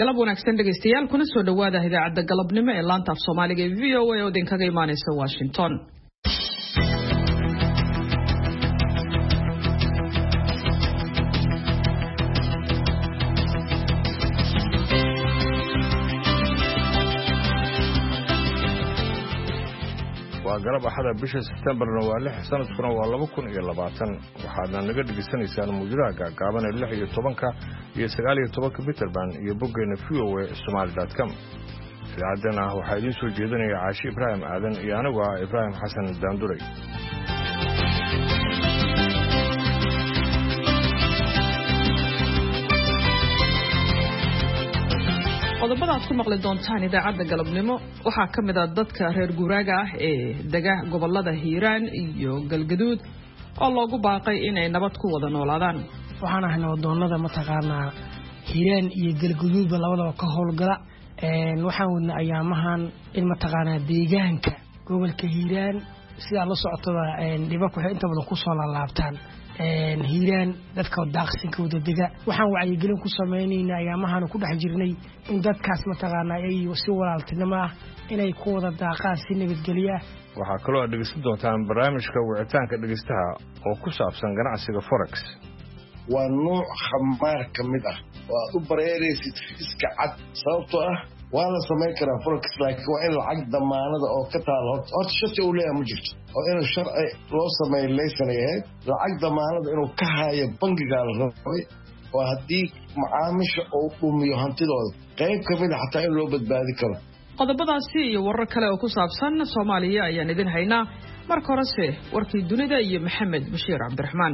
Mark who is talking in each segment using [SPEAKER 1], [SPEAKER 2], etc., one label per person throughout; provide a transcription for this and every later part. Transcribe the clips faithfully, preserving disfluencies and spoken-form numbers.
[SPEAKER 1] galab wanaagsan dhageystayaal kuna soo dhawaada idaacadda galabnimo ee laanta af Soomaaliga ee V O A oo idinkaga imaanaysa Washington.
[SPEAKER 2] waa galab axada bisha September-na waa lix sanadkuna waa laba kun iyo labaatan waxaadna naga dhageysanaysaan muujadaha gaagaaban ee lix iyo tobanka iyo sagaal iyo tobanka Peterband iyo boggeena v o a somali dot com. idaacadana waxaa idiin soo jeedinaya Caashi Ibraahim Aadan iyo anigu ah Ibraahim Xasan Daanduray.
[SPEAKER 1] qodobada aad ku maqli doontaan idaacadda galabnimo waxaa ka mid ah dadka reer guuraaga ah ee dega gobolada Hiiraan iyo Galgaduud oo loogu baaqay inay nabad ku wada noolaadaan.
[SPEAKER 3] waxaan ahay nabadoonnada mataqaanaa Hiiraan iyo Galgaduud labadaba ka howlgala een waxaan wadnaa ayaamahan in mataqaanaa deegaanka gobolka Hiiraan sida la socotada een dhibku waxay inta badan ku soo laabtaan een Hiiraan dadka daaqsinka wada dega waxaan wacyigelin ku sameeynayna ayaamahan ku dhex jirnay in dadkaas mataqaanaa ay si walaaltinimo ah inay ku wada daaqaan si nabadgelyo ah.
[SPEAKER 2] waxaa kaloo dhageysan doontaan barnaamijka wicitaanka dhageystaha oo ku saabsan ganacsiga forex.
[SPEAKER 4] waa nooc khamaar ka mid ah oo aad u bareeraysid iska cad sababtoo ah waa la samayn karaa forex laakiin waa in lacag damaanada oo ka taalo horta shati uu leeyahay ma jirto oo inuu sharci loo sameeyo laysanayay lacag damaanada inuu ka haayo bangiga la rabay oo haddii macaamiisha uu dhumiyo hantidooda qayb ka mid ah xataa in loo badbaadi karo.
[SPEAKER 1] qodobadaasi iyo warar kale oo ku saabsan Soomaaliya ayaan idin haynaa marka horese warkii dunida iyo Maxamed Bashiir Cabdiraxmaan.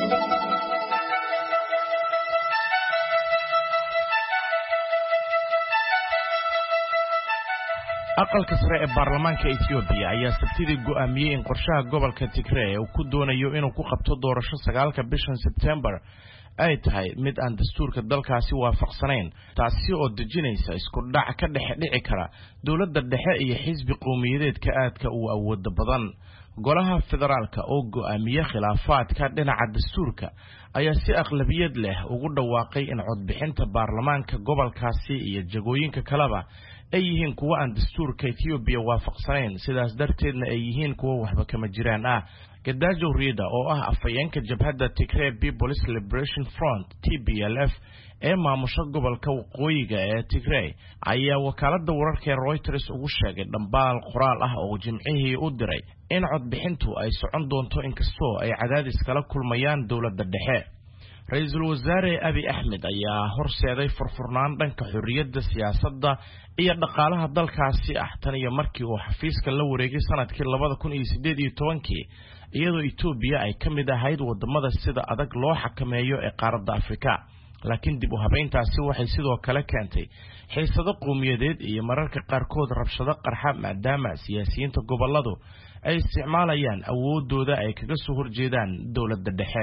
[SPEAKER 5] aqalka sare ee baarlamaanka Ethiopia ayaa sabtidii go'aamiyay in qorshaha gobolka Tigray uu ku doonayo inuu ku qabto doorasho sagaalka bishan September ay tahay mid aan dastuurka dalkaasi waafaqsanayn taasi oo dejinaysa isku dhac ka dhex dhici kara dawladda dhexe iyo xisbi qowmiyadeedka aadka u awood badan. golaha federaalka oo go'aamiye khilaafaadka dhinaca dastuurka ayaa si aqlabiyad leh ugu dhawaaqay in codbixinta baarlamaanka gobolkaasi iyo jagooyinka kaleba ay yihiin kuwa aan dastuurka Ethiopia waafaqsanayn sidaas darteedna ay yihiin kuwa waxba kama jiraan ah. Gadajo Rida oo ah afayeenka jabhadda Tigray People's Liberation Front T B L F ee maamusha gobolka waqooyiga ee Tigray ayaa wakaaladda wararka Reuters ugu sheegay dhambaal qoraal ah oo jimcihii u diray in codbixintu ay socon doonto inkastoo ay cadaadis kala kulmayaan dawladda dhexe. Ra'iisul Wasaare Abiy Ahmed ayaa horseeday furfurnaan dhanka xurriyadda siyaasadda iyo dhaqaalaha dalkaasi ah tan iyo markii uu xafiiska la wareegay sanadkii laba kun iyo siddeed iyo tobankii iyadoo Ethiopia ay ka mid ahayd wadamada sida adag loo xakameeyo ee qaaradda Afrika. laakiin dib u habeyntaasi waxay sidoo kale keentay xiisado qowmiyadeed iyo mararka qaarkood rabshado qarxa maadaama siyaasiyiinta goboladu ay isticmaalayaan awoodooda ay kaga soo horjeedaan dawladda dhexe.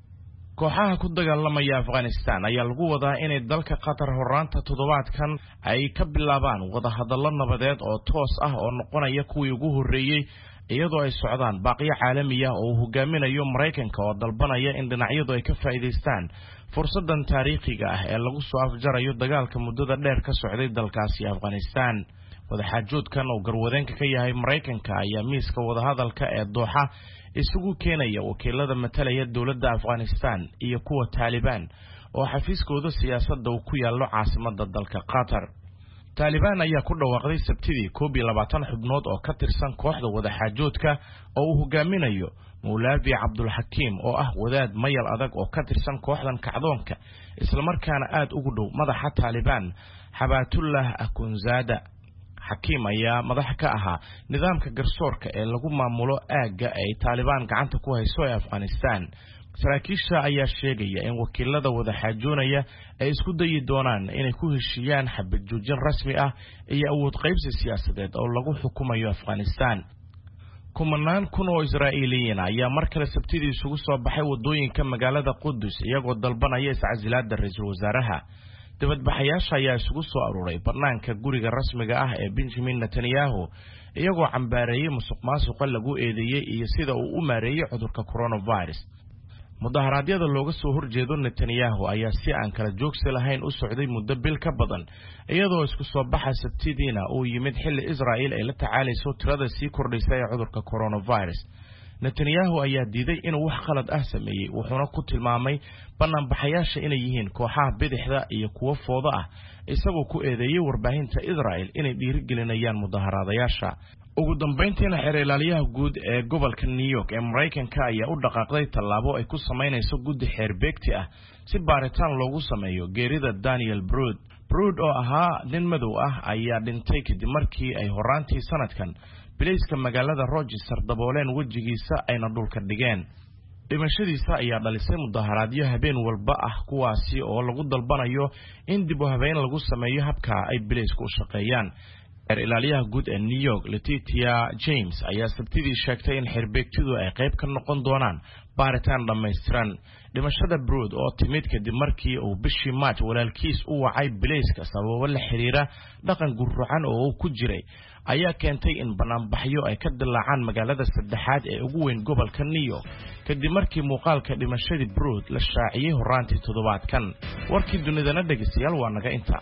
[SPEAKER 5] kooxaha ku dagaalamaya Afghanistan ayaa lagu wadaa inay dalka Qatar horaanta toddobaadkan ay ka bilaabaan wada hadallo nabadeed oo toos ah oo noqonaya kuwii ugu horeeyay iyadoo ay socdaan baaqiyo caalami ah oo hogaaminayo Mareykanka oo dalbanaya in dhinacyadu ay ka faa'iideystaan fursadan taariikhiga ah ee lagu soo afjarayo dagaalka muddada dheer ka socday dalkaasi Afghanistan. wadaxaajoodkan oo garwadeenka ka yahay Mareykanka ayaa miiska wada hadalka ee Doha isugu keenaya wakiilada matalaya dawladda Afghanistan iyo kuwa Taliban oo xafiiskooda siyaasadda uu ku yaalo caasimadda dalka Qatar. Taliban ayaa ku dhawaaqday sabtidii koob iyo labaatan xubnood oo ka tirsan kooxda wadaxaajoodka oo uu hogaaminayo Mawlavi Abdul Hakim oo ah wadaad mayal adag oo ka tirsan kooxdan kacdoonka isla markaana aad ugu dhow madaxa Taliban Habatullah Akhundzada. Hakim ayaa madax ka ahaa nidaamka garsoorka ee lagu maamulo aagga ay Taliban gacanta ku hayso ee Afghanistan. saraakiisha ayaa sheegaya in wakiilada wadaxaajoonaya ay isku dayi doonaan inay ku heshiiyaan xabad joojin rasmi ah iyo awood qaybsi siyaasadeed oo lagu xukumayo Afghanistan. kumanaan kun oo Israa'iiliyiin ayaa mar kale sabtidii isugu soo baxay wadooyinka magaalada Qudus iyagoo dalbanaya iscasilaadda ra'iisul wasaaraha. dibadbaxayaasha ayaa isugu soo aruuray barnaamijka guriga rasmiga ah ee Benjamin Netanyahu iyagoo cambaareeyay musuqmaasuqa lagu eedeeyay iyo sida uu u maareeyay cudurka coronavirus. mudaharaadyada looga soo horjeedo Netanyahu ayaa si aan kala joogsi lahayn u socday muddo bil ka badan iyadoo isku soo baxa Sabtidina uu yimid xilli Israa'iil ay la tacaalayso tirada sii kordhaysa ee cudurka coronavirus. Netanyahu ayaa diiday inuu wax qalad ah sameeyay wuxuuna ku tilmaamay bannaanbaxayaasha inay yihiin kooxaha bidixda iyo kuwa foodo ah isagoo ku eedeeyay warbaahinta Israa'iil inay dhiirigelinayaan mudaharaadayaasha. ugu dambeyntiina xeer ilaaliyaha guud ee gobolka New York ee Mareykanka ayaa u dhaqaaqday tallaabo ay ku sameynayso guddi xeer beegti ah si baaritaan loogu sameeyo geerida Daniel Brood. Brood oo ahaa nin madow ah ayaa dhintay kadib markii ay horaantii sanadkan bilayska magaalada Rochester dabooleen wajigiisa ayna dhulka dhigeen. dhimashadiisa ayaa dhalisay mudaharaadyo habeen walba ah kuwaasi oo lagu dalbanayo in dib u habeyn lagu sameeyo habka ay bilaysku u shaqeeyaan. xeer ilaaliyaha guud ee New York Letitia James ayaa sabtidii sheegtay in xirbeegtidu ay qayb ka noqon doonaan baaritaan dhammaystiran. dhimashada Brood oo timid kadib markii uu bishii March walaalkiis u wacay bilayska sababo la xiriira dhaqan gurrucan oo uu ku jiray ayaa keentay in banaanbaxyo ay ka dilaacaan magaalada saddexaad ee ugu weyn gobolka New York kadib markii muuqaalka dhimashadii Brood la shaaciyay horaantii toddobaadkan. warkii dunidana dhageystayaal waa naga inta.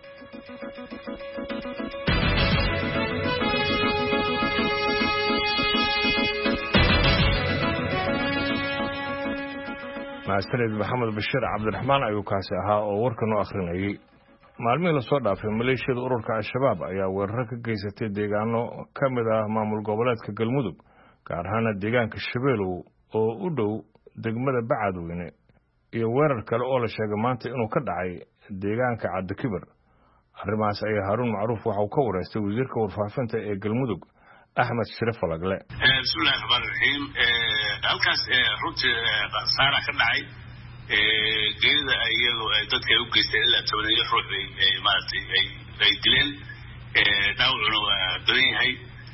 [SPEAKER 2] maasanid maxamed bashiir cabdiraxmaan ayuu kaasi ahaa oo warkan u akhrinayay. maalmihii lasoo dhaafay maleeshiyada ururka al-shabaab ayaa weeraro ka geysatay deegaano ka mid ah maamul goboleedka galmudug gaar ahaana deegaanka shabeelow oo u dhow degmada bacadweyne iyo weerar kale oo la sheegay maanta inuu ka dhacay deegaanka cadakibir. arrimahaas ayaa haaruun macruuf waxa uu ka wareystay wasiirka warfaafinta ee galmudug axmed shire falagle.
[SPEAKER 6] bismillahi rahmaani rahiim. halkaas runtii saara ka dhacay geerida iyagoo dadka ay u geysteen ilaa toban iyo ruux bay maaragtay ay dileen. dhaawacuna waa badan yahay.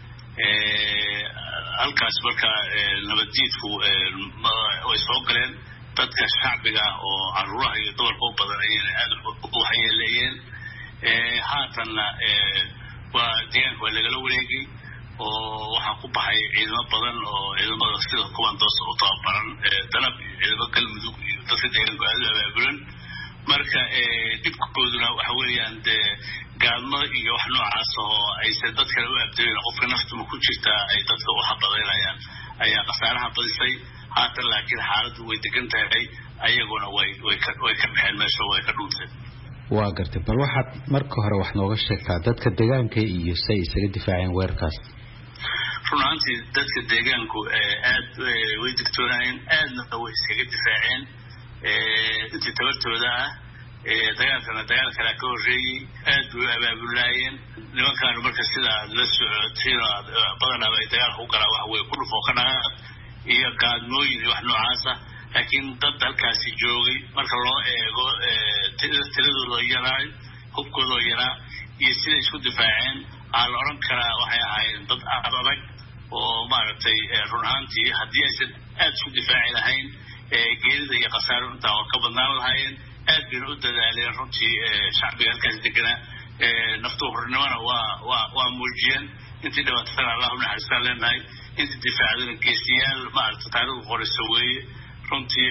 [SPEAKER 6] halkaas marka nabaddiidku way soo galeen dadka shacbiga oo caruuraha iyo dumarka u badan ayayna aad u waxyeeleeyeen. haatanna waa deegaanka waa lagala wareegay oo waxaa ku baxay ciidamo badan oo ciidamada sida kuwan doos u tababaran dalab ciidamo galmudug iyo dadka deegaanka aad u abaabulan. marka dhibkooduna waxa weeyaan dee gaalmo iyo wax noocaas oo aysan dadkale u abdayn qofka naftuma ku jirtaa ay dadka u xabadaynayaan ayaa khasaaraha badisay. haatan laakiin xaaladdu way degan tahay ayaguna way way ka way ka baxeen meesha way ka dhunteen.
[SPEAKER 7] waa gartay bal waxaad marka hore wax nooga sheegtaa dadka deegaanka iyo say isaga difaaceen weerarkaas.
[SPEAKER 6] runaantii dadka deegaanku aad way digtoonaayeen aadna way iskaga difaaceen intii tabartooda ah. dagaalkana dagaal kale ka horreeyey aad bay u abaabulaayeen. nimankaanu marka sidaa la socotiin badanaba ay dagaalka u galaan waxa weye ku dhufoo ka dhaqaaq iyo gaadmooyin iyo wax noocaasa. laakiin dad halkaasi joogay marka loo eego tiradooda yaraa hubkoodoo yaraa iyo siday isku difaaceen waxaa la odhan karaa waxay ahaayeen dad aad adag oo maaragtay run ahaantii haddii aysan aad isku difaaci lahayn geerida iyo khasaaro intaa oo ka badnaan lahaayeen. aad bayna u dadaaleen runtii shacbiga halkaasi deganaa. naftu hornimona waa waa waa muujiyeen. intii dhibaatana allahu naxariistaan leenahay. intii difaacdana geesiyaal maaragta taariikhdu qoraysa weeye. runtii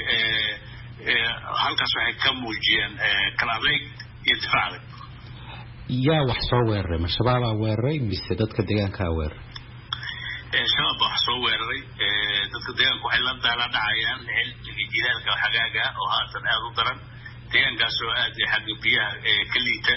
[SPEAKER 6] halkaas waxay ka muujiyeen kala adayg iyo difaac adag.
[SPEAKER 7] yaa wax soo weeraray ma shabaabaa weeraray mise dadka deegaankaa weeraray?
[SPEAKER 6] shabaab baa wax soo weeraray. dadka deegaanka waxay la daala dhacayaan xilliga jilaalka xagaaga oo haatan aad u daran. deegaankaas oo aad xagga biyaha ka liita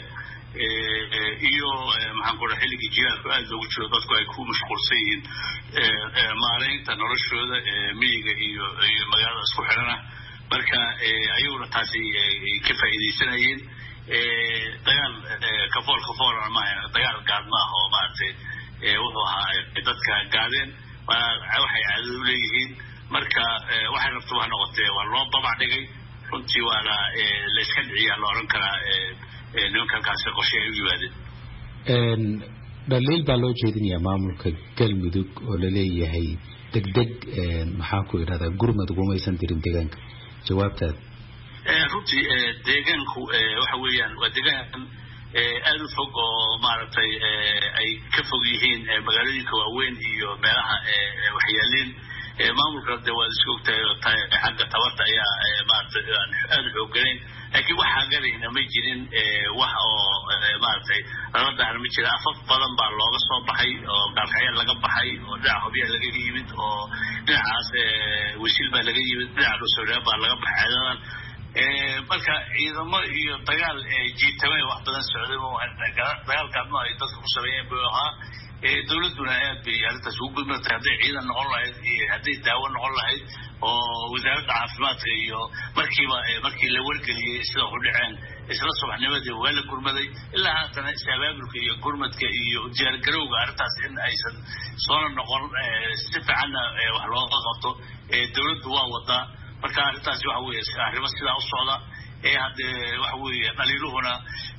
[SPEAKER 6] iyo maxaan ku dhahay xilliga jilaalka aad loogu jiro dadku ay ku mashquulsan yihiin maareynta noloshooda miyiga iyo iyo magaalada isku xidhana. marka ayaguna taasi ka faa'iidaysanayeen. dagaal kafool kafool maaha dagaal gaad maaha oo maaragtay wuxuu ahaa dadka gaadeen waxay caadada u leeyihiin. marka waxay rabto wax noqotee waa loo babac dhigay. runtii waana la iska dhiciyaa la odhan karaa nimanka halkaasi qorshe ay u yimaadeen.
[SPEAKER 7] dhaliil baa loo jeedinayaa maamulka galmudug oo laleeyahay degdeg maxaan ku idhahdaa gurmad ugumaysan dirin deegaanka. jawaabtaada?
[SPEAKER 6] runtii deegaanku waxa weeyaan waa deegaan aad u fog oo maaragtay ay ka fog yihiin magaalooyinka waaweyn iyo meelaha waxyaaleen. maamulka de waa isku ogtahay xagga tabarta ayaa maaragtay aad xooganayn laakiin waxaa galayna ma jirin wax oo maaragtay lala dahar ma jira afaf badan baa looga soo baxay oo gaalkacyo laga baxay oo dhinaca hubyaha laga yimid oo dhinacaas wasiil baa laga yimid dhinaca dhuusawreeb baa laga baxay ceedadan marka ciidamo iyo dagaal jiitamay wax badan socday dagaalkaadna ay dadka ku sameeyeen buu ahaa dawladuna aad bay arrintaas ugu gudmatay hadday ciidan noqon lahayd iyo hadday daawo noqon lahayd oo wasaaradda caafimaadka iyo markiiba markii la wargeliyey sida u dhaceen isla subaxnimadii waa la gurmaday ilaa haatana is-abaabulka iyo gurmadka iyo diyaargarowga arrintaas in aysan soona noqon si fiicanna wax looga qabto dawladdu waa wadaa marka arrintaas waxa weeye arrimo sidaa u socda hadde waxa weeye dhaliiluhuna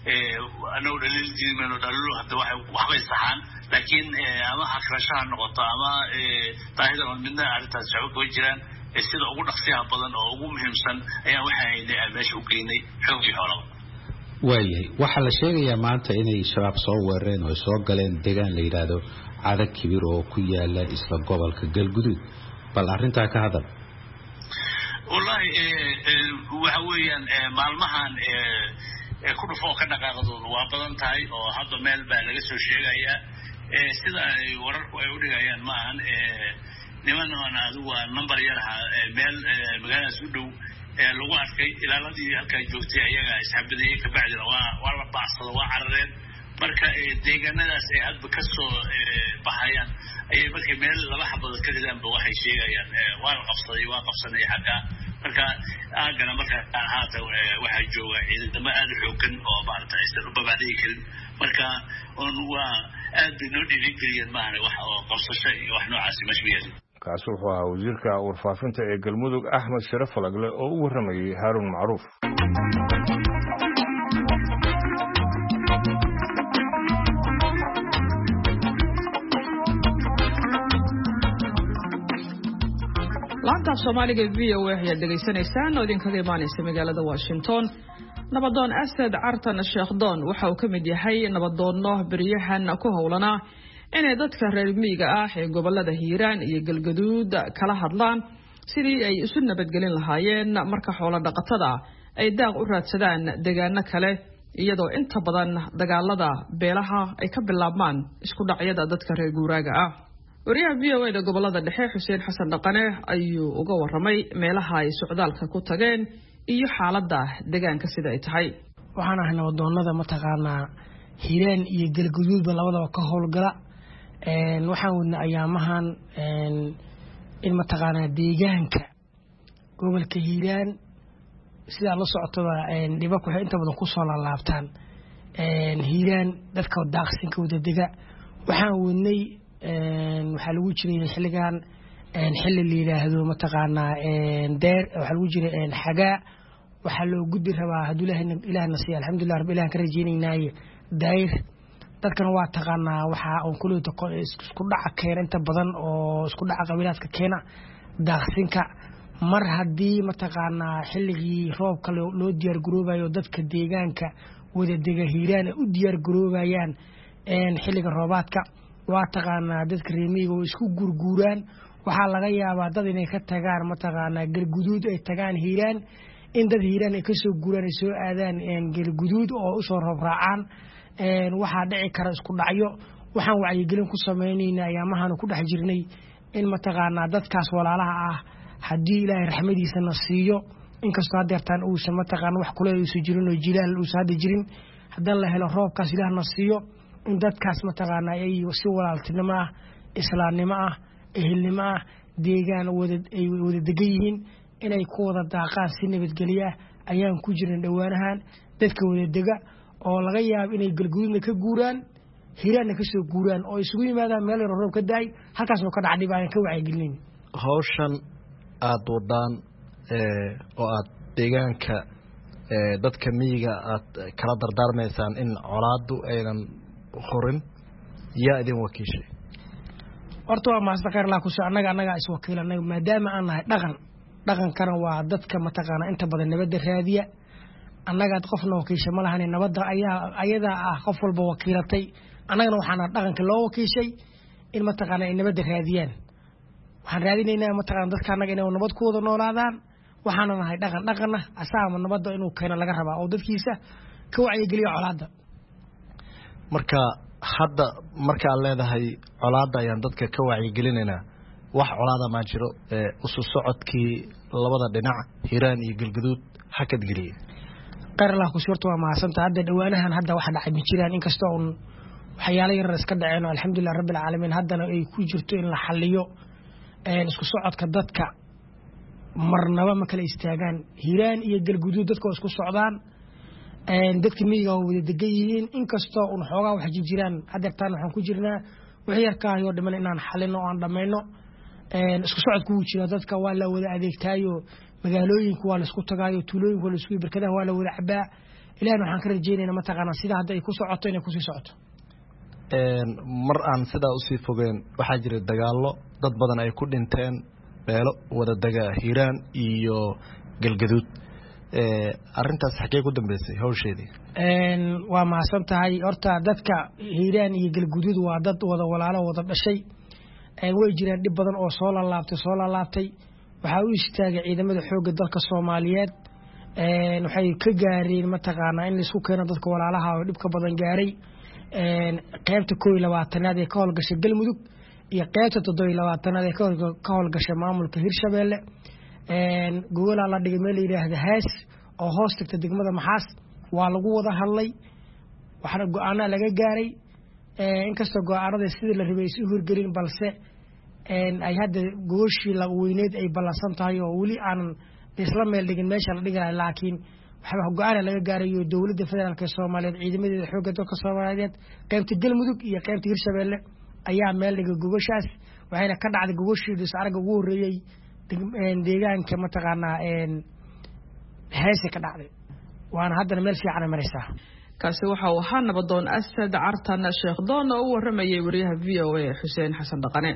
[SPEAKER 6] anagu dhaliil diimeno dhaliiluhu hadda waxbay saxaan laakiin ama hakrashaha noqoto ama daahida midna arrintaas shacbo kama jiraan sida ugu dhaqsiyaha badan oo ugu muhiimsan ayaan waxaa haynay aan meesha u geynay xoogii xoolaba
[SPEAKER 7] waayahay waxaa la sheegayaa maanta inay shabaab soo weerareen oo ay soo galeen deegaan la yidhaahdo cadag kibir oo ku yaala isla gobolka galguduud bal arrintaa ka hadal
[SPEAKER 6] wallahi waxa weeyaan maalmahan ku dhufo ka dhaqaaqdoodu waa badan tahay oo hadda meel baa laga soo sheegayaa sida ay wararku ay u dhigayaan maahan niman adigu waa number yar meel magaaladaas u dhow lagu arkay ilaaladii halkaa joogtay ayaga isxabadayey kabacdina waa waa la baacsado waa carareen marka deegaanadaas ay hadba ka soo baxayaan ayay markay meel laba xabadood ka ridaanba waxay sheegayaan waa la qabsaday waa qabsanay xagga marka aagana marka haata waxaa jooga ciidamo aada u xoogan oo maaragta aysan u babaadigi karin marka on waa aad bay noo dhiirigeliyeen maahane wax oo qabsasho iyo wax noocaasi mashmiyeen
[SPEAKER 2] kaasi wuxuu ahaa wasiirka warfaafinta ee galmudug axmed sharaf falagle oo u warramayay haaruun macruuf
[SPEAKER 1] laantaaf soomaaliga v o a ayaad dhegaysanaysaan oo idinkaga imaanaysa magaalada washington nabadoon asad cartan sheekhdoon waxa uu ka mid yahay nabadoonno beryahan ku howlanaa inay dadka reer miyiga ah ee gobolada hiiraan iyo galgaduud kala hadlaan sidii ay isu nabadgelin lahaayeen marka xoolo dhaqatada ay daaq u raadsadaan deegaano kale iyadoo inta badan dagaalada beelaha ay ka bilaabmaan isku dhacyada dadka reer guuraaga ah wariyaha v o a da gobolada dhexe xuseen xasan dhaqane ayuu uga warramay meelaha ay socdaalka ku tageen iyo xaaladda deegaanka sida ay tahay
[SPEAKER 3] waxaan ahay nabadoonnada mataqaanaa hiiraan iyo galgaduudba labadaba ka howlgala waxaan wadna ayaamahan in mataqaanaa deegaanka gobolka hiiraan sidaa la socotaba dhibak waxay inta badan kusoo laalaabtaan hiiraan dadka daaqsinka wadadega waxaan wadnay waxaa lagu jiray xilligan xilli la yidhaahdo mataqaanaa deer waxaa lagu jiray xagaa waxaa loo gudbi rabaa hadduu ilaahna siiya alxamdulilah rabbi ilahan ka rajeynaynaaye daayir dadkana waa taqaanaa waxaa un kuleeto isku dhaca keena inta badan oo isku dhaca qabiilaadka keena daaqsinka mar haddii mataqaanaa xilligii roobka loo diyaar garoobayo dadka deegaanka wadadega hiiraan ay u diyaar garoobayaan xilliga roobaadka waa taqaanaa dadka reemiyiga oo isku gurguuraan waxaa laga yaabaa dad inay ka tagaan mataqaanaa galguduud ay tagaan hiiraan in dad hiiraan ay kasoo guuraan ay soo aadaan galguduud oo usoo roob raacaan waxaa dhici kara isku dhacyo waxaan wacyigelin ku sameynayna ayaamahan ku dhex jirnay in mataqaanaa dadkaas walaalaha ah haddii ilaahay raxmadiisana siiyo inkastoo hadeertaan uusan mataqaana wax kule uusan jirin oo jilaal uusan hadda jirin haddana la helo roobkaas ilaahna siiyo in dadkaas mataqaanaa ay si walaaltinimo ah islaamnimo ah ehelnimo ah deegaan ay wada degan yihiin inay ku wada daaqaan si nabadgelyo ah ayaan ku jiran dhowaanahan dadka wada dega oo laga yaabo inay galguduudna ka guuraan hiiraanna ka soo guuraan oo isugu yimaadaan meel yar roob ka daay halkaasoo ka dhacdhib aan ka wacyigelinayn
[SPEAKER 8] hawshan aada wadaan oo aad deegaanka dadka miyiga aad kala dardaarmaysaan in colaadu aynan horin yaa idin wakiishay
[SPEAKER 3] horta waa mahadsan khayr allah kusoo annaga annagaa iswakiil annaga maadaama aan nahay dhaqan dhaqankana waa dadka mataqaanaa inta badan nabadda raadiya annagaad qofna wakiisha ma lahane nabadda ayaa ayadaa ah qof walba wakiilatay annagana waxaana dhaqanka loo wakiishay in mataqaanaa ay nabadda raadiyaan waxaan raadinaynaa mataqaana dadka annaga inay nabad ku wada noolaadaan waxaana nahay dhaqan dhaqana asaama nabadda inuu keeno laga rabaa oo dadkiisa ka wacyigeliyo colaadda
[SPEAKER 8] marka hadda marka aad leedahay colaadda ayaan dadka ka wacyigelinaynaa wax colaada ma jiro isu socodkii labada dhinac Hiiraan iyo Galgaduud hakad geliyay
[SPEAKER 3] qaralaha ku suurto waa maasanta hadda dhawaanahan hadda waxa dhacay ma jiraan in kastoo uu waxyaalo yar iska dhaceen alxamdulillah rabbil caalamiin haddana ay ku jirto in la xalliyo een isku socodka dadka marnaba ma kala istaagaan Hiiraan iyo Galgaduud dadka isku socdaan een dadka miyiga wada degan yihiin in kastoo uu xoogaa wax jiraan hadda taan waxaan ku jirnaa wixii yarkaayo dhiman inaan xalino oo aan dhameeyno een isku socodku uu jiro dadka waa la wada adeegtaayo magaalooyinka waa la isku tagaayo tuulooyinka waa la isku barkadaha waa la wada cabaa ilaahay waxaan ka rajeynaynaa mataqaana sida hadda ay ku socoto inay ku sii socoto
[SPEAKER 8] een mar aan sida u sii fogeen waxa jira dagaallo dad badan ay ku dhinteen beelo wada daga Hiiraan iyo Galgaduud ee arintaas xaqee ku dambeysay hawsheedii
[SPEAKER 3] een waa maasan tahay horta dadka Hiiraan iyo Galgaduud waa dad wada walaalo wada dhashay ee way jiraan dib badan oo soo laalaabtay soo laalaabtay waxa uu istaagay ciidamada xoogga dalka Soomaaliyeed een waxay ka gaareen mataqaana in la isku keeno dadka walaalaha oo dib ka badan gaaray een qaybta koob iyo labaatanaad ee ka howlgashay Galmudug iyo qaybta toddoba iyo labaatanaad ee ka howlgashay maamulka Hirshabeelle een gobol la dhigay meel yiraahdo Haas oo hoos tagta degmada Maxaas waa lagu wada hadlay waxana go'aana laga gaaray ee inkastoo go'aanada sidii la rabay si hurgelin balse een ay hadda gooshii la weyneed ay balansan tahay oo wali aan isla meel dhigin meesha la dhigay laakiin waxa go'aan laga gaaray dawladda federaalka Soomaaliyeed ciidamada xoogga dalka Soomaaliyeed qaybta Galmudug iyo qaybta Hirshabeelle ayaa meel dhigay gogoshaas waxayna ka dhacday gogoshii dhis araga ugu horeeyay deegaanka mataqaana een heese ka dhacday waana haddana meel fiican maraysaa
[SPEAKER 1] kaasi waxa uu ahaa nabadoon Asad Cartan Sheekh Doon oo waramayay wariyaha V O A Xuseen Xasan Dhaqane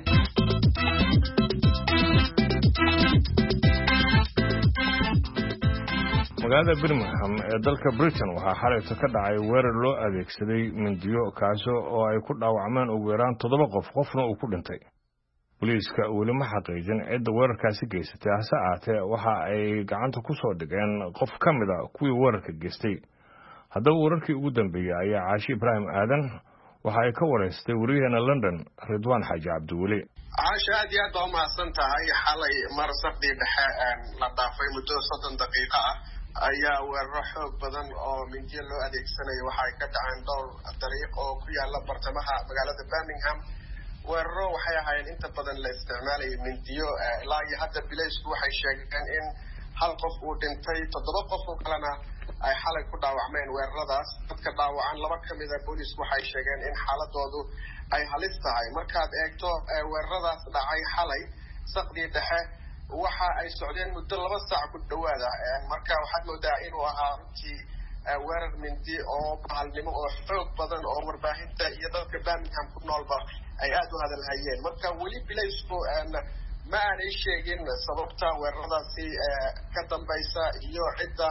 [SPEAKER 2] magaalada Birmingham ee dalka Britain waxaa xalay ka dhacay weerar loo adeegsaday mindiyo kaas oo ay ku dhaawacmeen ugu yaraan toddoba qof qofna uu ku dhintay booliiska weli ma xaqiijin cidda weerarkaasi geysatay hase ahaatee waxa ay gacanta ku soo dhigeen qof ka mid ah kuwii weerarka geystay haddaba wararkii ugu dambeeyay ayaa Caashi Ibraahim Aadan waxa ay ka wareystay wariyaheena London Ridwaan Xaaji Cabdiweli
[SPEAKER 9] Caashi aad iyo aad baa umahadsan tahay xalay mar sabdii dhexe la dhaafay muddo soddon daqiiqo ah ayaa weeraro xoog badan oo mindiyo loo adeegsanayo waxa ay ka dhaceen dhowr dariiq oo ku yaala bartamaha magaalada Birmingham weeraro waxay ahaayeen inta badan la isticmaalay mindiyo ilaa iyo hadda bileysku waxay sheegeen in hal qof uu dhintay toddoba qof oo kalena ay xalay ku dhaawacmeen weeraradaas dadka dhaawacan laba ka mid ah booliisku waxay sheegeen in xaaladoodu ay halis tahay markaad eegto weeraradaas dhacay xalay saqdii dhexe waxa ay socdeen muddo laba saac ku dhawaada marka waxaad moodaa inuu ahaa runtii weerar mindi oo bahalnimo oo xoog badan oo warbaahinta iyo dadka Birmingham ku noolba ay aad u hadalhayeen marka weli bileysku ma aanay sheegin sababta weeraradaasi ka dambaysa iyo cidda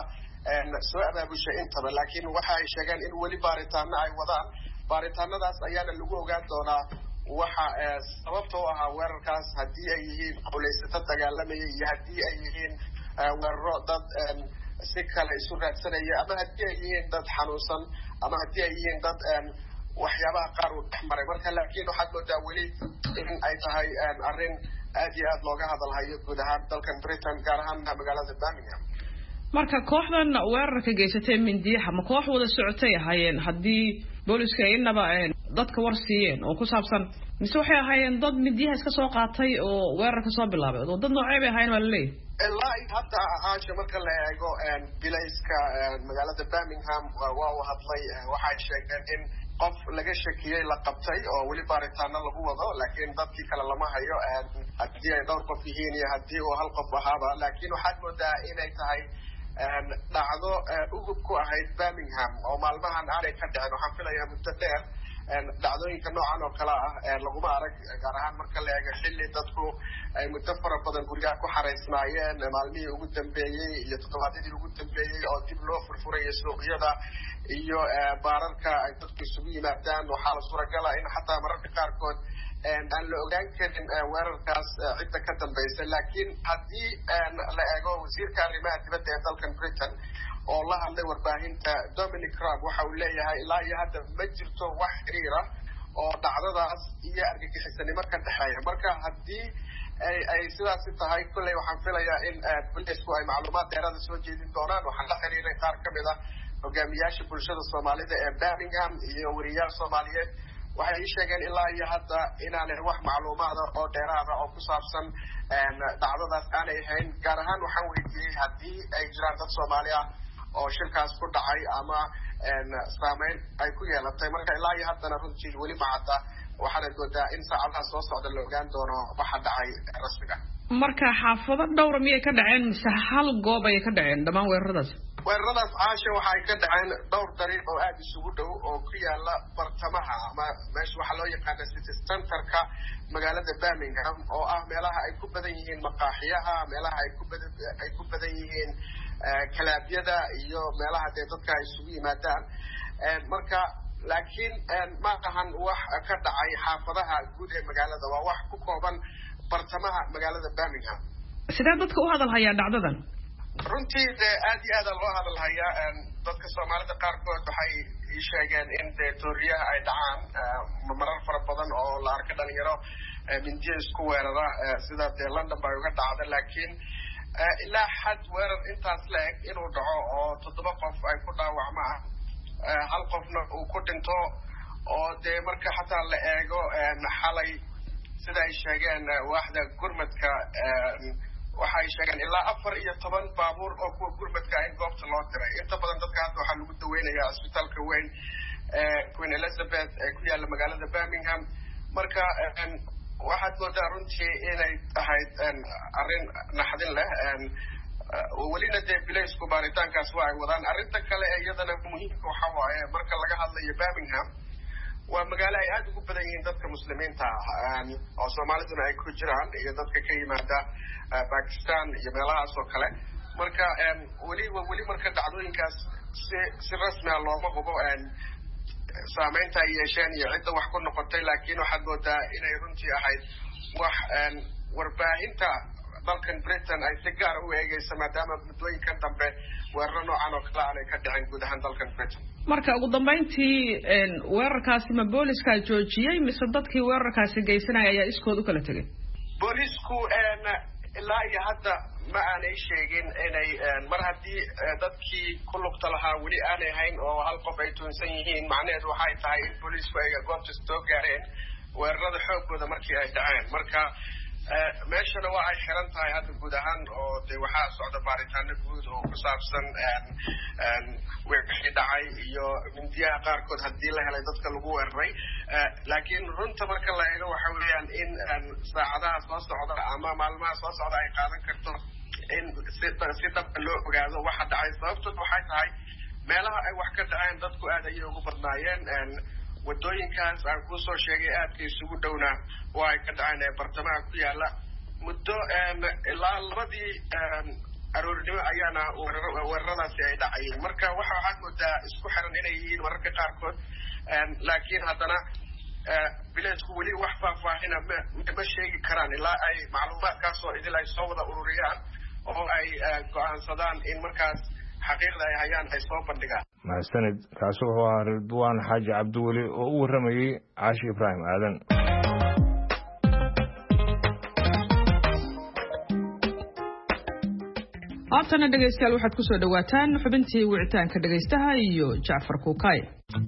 [SPEAKER 9] soo abaabushay intaba laakiin waxa ay sheegeen in weli baaritaano ay wadaan baaritaanadaas ayaana lagu ogaan doonaa waxa sababta u ahaa weerarkaas haddii ay yihiin qowleysato dagaalamaya iyo haddii ay yihiin weeraro dad si kale isu raadsanaya ama haddii ay yihiin dad xanuunsan ama haddii ay yihiin dad waxyaabaha qaar uu dhex maray marka laakiin waxaad moodaa weli in ay tahay arrin aad iyo aad looga hadalhayo guud ahaan dalkan Britain gaar ahaan magaalada Birmingham
[SPEAKER 1] marka kooxdan weerarka geysatay mindiyaha ma koox wada socotay ahaayeen haddii booliska ay inaba dadka war siiyeen oo ku saabsan mise waxay ahaayeen dad mindiyaha iska soo qaatay oo weerarka soo bilaabay oo dad noocay bay ahaayeen wala leeyahay
[SPEAKER 9] ilaa hadda ahaasha marka la eego bilayska magaalada Birmingham waa uu hadlay waxay sheegeen in qof laga shakiyay la qabtay oo weli baaritaano lagu wado laakiin dadkii kale lama hayo haddii ay dhowr qof yihiin iyo haddii uu hal qof ahaaba laakiin waxaad moodaa inay tahay dhacdo ugub ku ahayd Birmingham oo maalmahan aanay ka dhicin waxaan filayaa muddo dheer dhacdooyinka noocan oo kale ah laguma arag gaar ahaan marka la eego xilli dadku ay muddo fara badan guriga ku xareysnaayeen maalmihii ugu dambeeyey iyo toddobaadyadii ugu dambeeyey oo dib loo furfurayay suuqyada iyo baararka ay dadku isugu yimaadaan waxaa la suuragala in xataa mararka qaarkood aan la ogaan karin weerarkaas cidda ka dambaysa laakiin haddii la eego wasiirka arrimaha dibadda ee dalkan Britain oo la hadlay warbaahinta Dominic Raab waxa uu leeyahay ilaa iyo hadda ma jirto wax xiriir ah oo dhacdadaas iyo argagixisanimo ka dhexeeya marka haddii ay ay sidaas tahay kulay waxaan filayaa in booliisku ay macluumaad dheeraad soo jeedin doonaan waxaan la xiriiray qaar ka mid ah hogaamiyaasha bulshada Soomaalida ee Birmingham iyo wariyaal Soomaaliyeed waxay sheegeen ilaa iyo hadda inaanay wax macluumaad oo dheeraad ah oo ku saabsan dhacdadaas aanay ahayn gaar ahaan waxaan weydiiyey haddii ay jiraan dad Soomaali ah oo shilkaas ku dhacay ama saameyn ay ku yeelatay marka ilaa iyo haddana runtii weli ma cadda waxaana goodaa in saacadaha soo socda la ogaan doono waxa dhacay rasmiga
[SPEAKER 1] marka xaafado dhowr miyay ka dhaceen mise hal goob ay ka dhaceen dhammaan weeraradaas
[SPEAKER 9] weeraradaas caasha waxay ka dhaceen dhowr dariiq oo aad isugu dhow oo ku yaala bartamaha ama meesha waxaa loo yaqaana city centerka magaalada Birmingham oo ah meelaha ay ku badan yihiin maqaaxiyaha meelaha ay ku badan ay ku badan yihiin kalaabyada iyo meelaha dee dadka ay isugu yimaadaan marka laakiin ma ahan wax ka dhacay xaafadaha guud ee magaalada waa wax ku kooban bartamaha magaalada Birmingham
[SPEAKER 1] sidee dadka u hadal hayaan dhacdadan
[SPEAKER 9] runtii dee aad iyo aad loo hadal hayaa dadka Soomaalida qaarkood waxay ii sheegeen in dee tooriyaha ay dhacaan marar fara badan oo la arka dhalinyaro mindiyo isku weerara sida dee London bay uga dhacda laakiin ilaa xad weerar intaas leeg inuu dhaco oo toddoba qof ay ku dhaawacmaan hal qofna uu ku dhinto oo dee marka xataa la eego xalay sida ay sheegeen waaxda gurmadka waxay sheegeen ilaa afar iyo toban baabuur oo kuwa gurmadka in goobta loo diray inta badan dadka hadda waxaa lagu daweynayaa isbitaalka weyn Queen Elizabeth ee ku yaala magaalada Birmingham marka waxaad moodaa runtii inay ahayd arrin naxdin leh welina dee bilaysku baaritaankaas waa ay wadaan arrinta kale ee iyadana muhiimka waxa waaye marka laga hadlayo Birmingham waa magaalo ay aad ugu badan yihiin dadka muslimiinta oo Soomaaliduna ay ku jiraan iyo dadka ka yimaada Pakistan iyo meelahaas oo kale marka weli weli marka dhacdooyinkaas si si rasmi ah looma hubo saameynta ay yeesheen iyo cidda wax ku noqotay laakiin waxaad moodaa inay runtii ahayd wax warbaahinta dalkan Britain ay si gaar u eegayso maadaama muddooyinkan dambe weeraro noocan oo kale aanay ka dhicin guud ahaan dalkan Britain
[SPEAKER 1] marka ugu dambeyntii weerarkaasi ma booliska joojiyay mise dadkii weerarkaasi geysanaya ayaa iskood u kala tegay
[SPEAKER 9] boolisku ilaa iyo hadda ma aanay sheegin inay mar haddii dadkii ku lugta lahaa weli aanay hayn oo hal qof ay tuunsan yihiin macnaheedu waxay tahay in boolisku ay goobta soo gaareen weerarada xoogooda markii ay dhaceen marka meeshana waa ay xiran tahay hadda guud ahaan oo dee waxaa socda baaritaano guud oo ku saabsan wixii dhacay iyo mindiyaha qaarkood haddii la helay dadka lagu weeraray laakiin runta marka la eego waxa weeyaan in saacadaha soo socda ama maalmaha soo socda ay qaadan karto in si dhab loo ogaado waxa dhacay sababtood waxay tahay meelaha ay wax ka dhaceen dadku aad ayay ugu badnaayeen wadooyinkaas aan ku soo sheegay aadka isugu dhowna waa ay ka dhaceen ee bartamaha ku yaala muddo ilaa labadii aroornimo ayaana weeraradaasi ay dhacayeen marka waxa waxaad moodaa isku xiran inay yihiin mararka qaarkood laakiin haddana bilaysku weli wax faahfaahina ma sheegi karaan ilaa ay macluumaadkaasoo idil ay soo wada ururiyaan oo ay go'aansadaan in markaas xaqiiqda ay hayaan ay soo bandhigaan
[SPEAKER 2] mahadsanid kaasi wuxuu ahaa Ridwaan Xaaji Cabdiweli oo u waramayay Caashi Ibraahim Aadan
[SPEAKER 1] haatana dhegaystayaal waxaad ku soo dhawaataan xubintii wicitaanka dhegaystaha iyo Jacfar Kuukay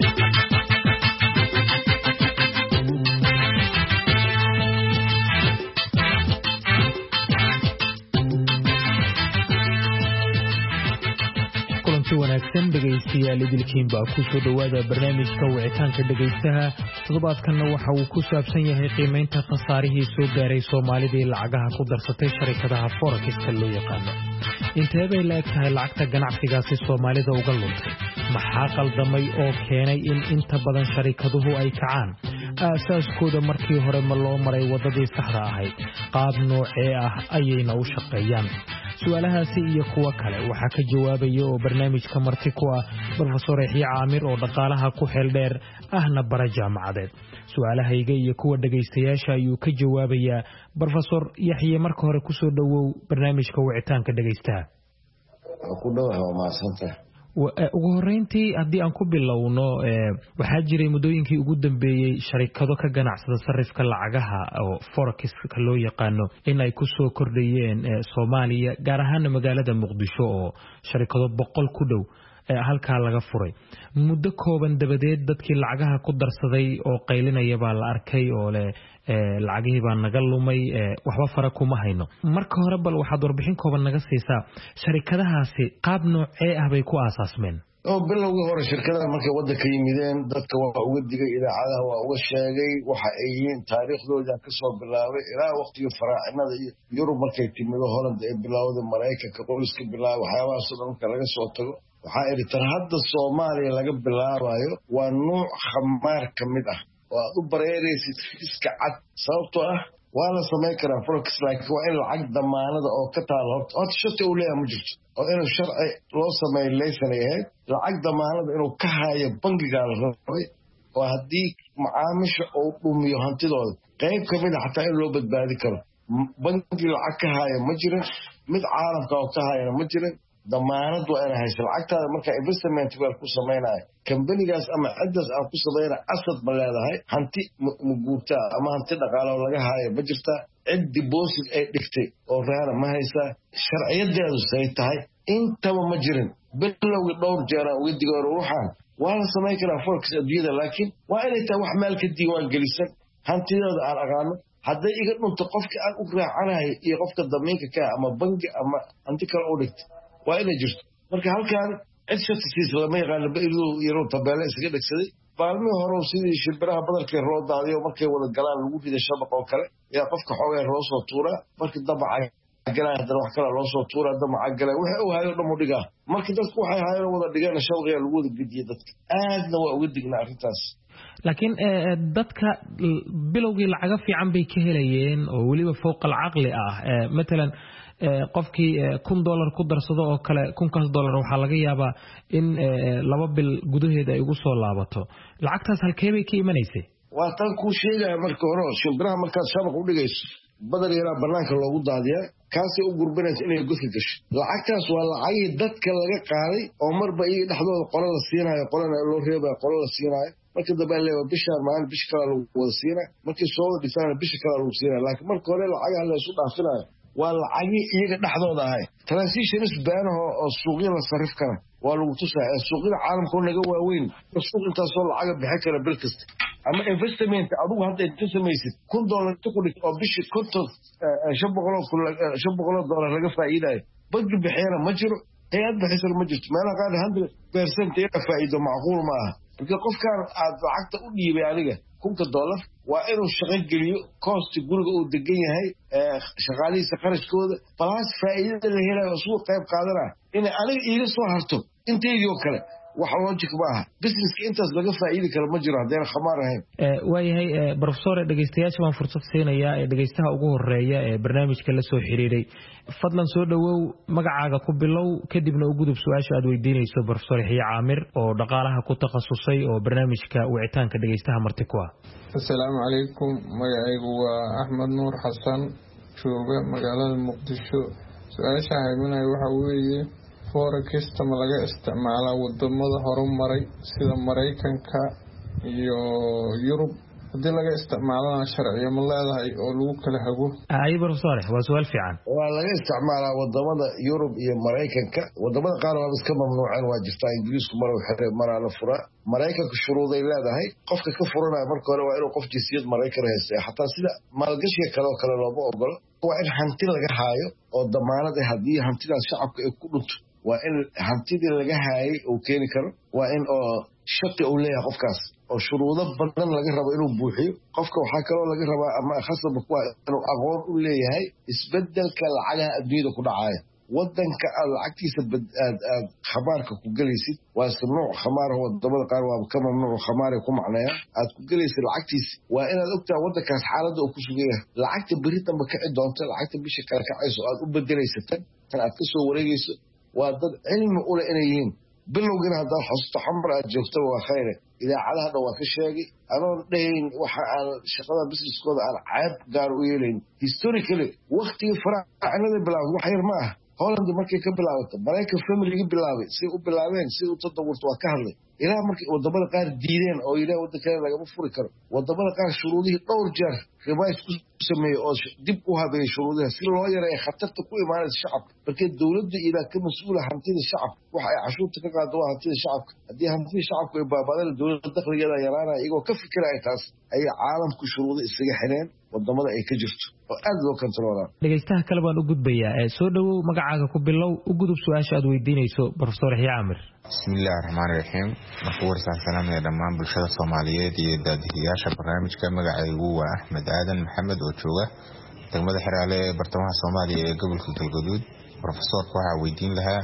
[SPEAKER 10] wanaagsan dhegaystayaal idilkiin baa ku soo dhawaada barnaamijka wicitaanka dhegaystaha toddobaadkanna waxa uu ku saabsan yahay qiimaynta khasaarihii soo gaaray Soomaalidii lacagaha ku darsatay sharikadaha forex-ka loo yaqaano intee bay la eg tahay lacagta ganacsigaasi Soomaalida uga luntay maxaa qaldamay oo keenay in inta badan sharikaduhu ay kacaan aasaaskooda markii hore ma loo maray wadadii saxda ahayd qaab noocee ah ayayna u shaqeeyaan su'aalahaasi iyo kuwa kale waxaa ka jawaabaya oo barnaamijka marti ku ah Professor Yaxye Caamir oo dhaqaalaha ku xeel dheer ahna bara jaamacadeed. su'aalahayga iyo kuwa dhagaystayaasha ayuu ka jawaabayaa Professor Yaxye. marka hore ku soo dhawow barnaamijka wicitaanka dhagaystaha.
[SPEAKER 4] ku dhawaad maasanta.
[SPEAKER 10] ugu horeyntii haddii aan ku bilowno waxaa jiray muddooyinkii ugu dambeeyey sharikado ka ganacsada sarifka lacagaha oo forex-ka loo yaqaano in ay ku soo kordhayeen Soomaaliya gaar ahaan magaalada Muqdisho oo sharikado boqol ku dhow halkaa laga furay. muddo kooban dabadeed dadkii lacagaha ku darsaday oo qaylinaya baa la arkay oo leh lacagihii baa naga lumay, waxba fara kuma hayno. marka hore bal waxaad warbixin kooban naga siisaa sharikadahaasi qaab noocee ah bay ku aasaasmeen?
[SPEAKER 4] oo bilowgii hore shirkadaha markay waddanka yimideen dadka waa uga digay, idaacadaha waa uga sheegay waxa ay yihiin, taariikhdooda ka soo bilaabay ilaa waqtigii faraacinada iyo Yurub markay timido Holland ee bilowday, Mareykanka qoyska bilaabay, waxyaabahaas oo dhan marka laga soo tago waxaa iri tar hadda Soomaaliya laga bilaabayo waa nooc khamaar ka mid ah oo aad u bareeraysid iska cad. sababtoo ah waa la samayn karaa forex, laakiin waa in lacag damaanada oo ka taalo horta horta shati uu leeyahay ma jirto, oo inuu sharci loo sameeyo laysan ay ahayd. lacag damaanada inuu ka haayo bangigaa la rabay, oo haddii macaamiisha uu dhumiyo hantidooda qayb ka mid a xataa in loo badbaadi karo. bangi lacag ka haaya ma jirin, mid caalamka oo ka haayana ma jirin. damaanad waa inay hayso lacagtaada markaa investment baa ku samaynayo kambanigaas ama ciddaas aan ku samayna asad ma leedahay, hanti ma guurtaa ama hanti dhaqaalo laga haayo ma jirtaa, cid deposit ay dhigtay oo raana ma haysaa, sharciyadeedu say tahay intaba ma jirin. bilowgii dhowr jeeraan uga digoor ruuxaan waa la samayn karaa forex adduunyada, laakiin waa inay tahay wax meel ka diiwaan gelisan, hantidooda aan aqaano. hadday iga dhunto qofka aan u raacanahay iyo qofka damiinka ka ama bangi ama hanti kale u dhigtay waa inay jirto. marka halkaan cid shatisiisa lama yaqaano, bailuu yaroo tabeele isaga dhegsaday. maalmihii hore sidii shimbiraha badalkay roo daadiyo markay wada galaan lagu rida shabaq oo kale ayaa qofka xoogay loo soo tuuraa, markii damaca galay haddana wax kale loo soo tuuraa, damaca galay waxa uu hayo dhan u dhigaa. markii dadku waxay haayeen wada dhigeen shabaqiya lagu wada gediye dadka. aadna waa uga dignaa arrintaas.
[SPEAKER 10] laakiin dadka bilowgii lacaga fiican bay ka helayeen oo weliba fowqa alcaqli ah. matalan qofkii kun dollar ku darsado oo kale kunkaas dollar waxaa laga yaabaa in laba bil gudaheed ay ugu soo laabato. lacagtaas halkee bay ka imanaysay?
[SPEAKER 4] waa tan kuu sheegaya marka hore, shimbiraha markaad shabaq u dhigayso badar yaraa banaanka loogu daadiyaa, kaasay u gurbinaysa inay godka gasho. lacagtaas waa lacagihii dadka laga qaaday oo marba iyaga dhexdooda qola la siinaayo, qolana loo reebaya, qola la siinaayo. markii dambe aan leeyahay bishaan maalin bish kale lagu wada siinaa, markii soo wada dhisana bisha kale lagu siinaa. laakiin marka hore lacagaha la isu dhaafinayo waa lacagii iyaga dhexdooda ahay. transitionis baanaho oo suuqya la sarif kara waa lagu tusaa. suuqyada caalamka oo naga waaweyn suuq intaasoo lacaga bixin kara bil kasta. ama investment adigu hadda inta samaysid kun dollar inta ku dhig oo bishii konton shan boqoloo shan boqoloo dollar laga faa'iidayo, bangi bixiyana ma jiro, hay-ad bixisana ma jirto. meelaha qaar hundred percent iyaga faa'iido macquul ma aha. marka qofkaan aad lacagta u dhiibay adiga kunka dollar waa inuu shaqo geliyo, koosti guriga uu degan yahay, shaqaalihiisa qarashkooda balaas faa'iidada la helayo isugu qayb qaadana inay aniga iiga soo harto inteydii oo kale. wax logic ma aha. businesska intaas laga faa'iidi karo ma jiro haddayna khamaar ahayn.
[SPEAKER 10] waayahay Professor, dhegaystayaasha waan fursad siinayaa ee dhegaystaha ugu horeeya ee barnaamijka la soo xiriiray. fadlan soo dhawow, magacaaga ku bilow kadibna u gudub su'aasha aad weydiinayso Professor Yaxye Caamir oo dhaqaalaha ku takhasusay oo barnaamijka wicitaanka dhegaystaha marti ku ah.
[SPEAKER 11] assalaamu calaykum, magacaygu waa Axmed Nuur Xasan, jooga magaalada Muqdisho. su-aasha haymanaya waxa weeye forex ma laga isticmaalaa wadamada horumaray sida Mareykanka iyo Yurub? haddii laga isticmaalana sharciyo ma leedahay oo lagu kala hago?
[SPEAKER 10] ay Professor, waa su'aal fiican.
[SPEAKER 4] waa laga isticmaalaa wadamada Yurub iyo Mareykanka. wadamada qaar waa iska mamnuuceen, waa jirtaa Ingiriisku mar uu xiray mar la furaa. Mareykanka shuruuday leedahay, qofka ka furanaya marka hore waa inuu qof jinsiyad Mareykan haysto. xataa sida maalgashiga kale oo kale looma ogolo. waa in hanti laga haayo oo damaanad ah haddii hantidaas shacabka ay ku dhunto. waa in hantidii laga haayay uu keeni karo. waa in oo shaqi uu leeyahay qofkaas oo shuruudo badan laga rabo inuu buuxiyo. qofka waxaa kaloo laga rabaa ama khasab kuwa inuu aqoon u leeyahay isbedelka lacagaha adduunyada ku dhacaya. wadanka aad lacagtiisa aad khamaarka ku gelaysid waa isla nooc khamaar wadamada qaar waa ka mamnuuc khamaar ku macnaya aad ku gelaysid lacagtiisa waa inaad ogtaa wadankaas xaaladda uu ku sugan yahay lacagta beri dambe kici doonta lacagta bisha kale kacayso aad u bedelaysatan tan aad ka soo wareegayso waa dad cilmi u leh inay yihiin bilowgina haddaad xusto xamar aad joogto waa khayre idaacadaha dhan waa ka sheegay anoon dhahayn waxa aan shaqada businesskooda aan ceeb gaar u yeelayn historically waktigii faraacinada bilaawday wax yar ma ah Holland markay ka bilaabato Mareykan family bilaabay si u bilaabeen si u tadawurto waa ka hadlay ilaa markii wadamada qaar diideen oo ilaa waddanka laga furi karo wadamada qaar shuruudihii dhowr jeer revice ku sameeyay oo dib u habeeyay shuruudaha si loo yareeyo khatarta ku imaanaysa shacabka markii dawladdu ilaa ka mas'uul ah hantida shacabka waxa ay cashuurta ka qaado waa hantida shacabka haddii hantida shacabka ay baabadaan dawladda dakhligeeda yaraanaya iyagoo ka fikiraya taas ay caalamku shuruudo isaga xireen wadamada ay ka jirto oo aad loo kontroolaa
[SPEAKER 10] dhageystaha kale baan u gudbayaa ee soo dhawow magacaaga ku bilow u gudub su'aasha aad weydiinayso professor Yaxya Amir
[SPEAKER 12] bismillaahir rahmaanir rahiim marka warsan salaamay dhammaan bulshada Soomaaliyeed iyo daadiyaasha barnaamijka magacaygu waa Axmed Aadan Maxamed oo jooga degmada Xiraale ee bartamaha Soomaaliya ee gobolka Galgaduud professorka waxa weydiin lahaa